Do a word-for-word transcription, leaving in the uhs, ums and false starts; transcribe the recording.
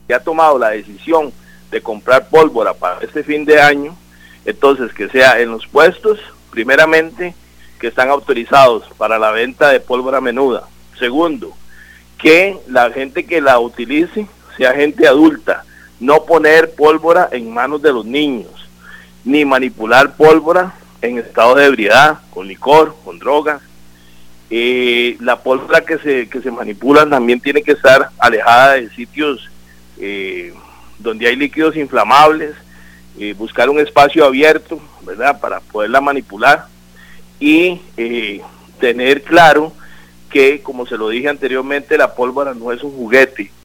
que ha tomado la decisión de comprar pólvora para este fin de año, entonces que sea en los puestos, primeramente, que están autorizados para la venta de pólvora menuda. Segundo, que la gente que la utilice sea gente adulta, no poner pólvora en manos de los niños, ni manipular pólvora en estado de ebriedad, con licor, con drogas. Eh, la pólvora que se, que se manipula también tiene que estar alejada de sitios eh, donde hay líquidos inflamables, eh, buscar un espacio abierto, ¿verdad?, para poderla manipular y eh, tener claro que, como se lo dije anteriormente, la pólvora no es un juguete,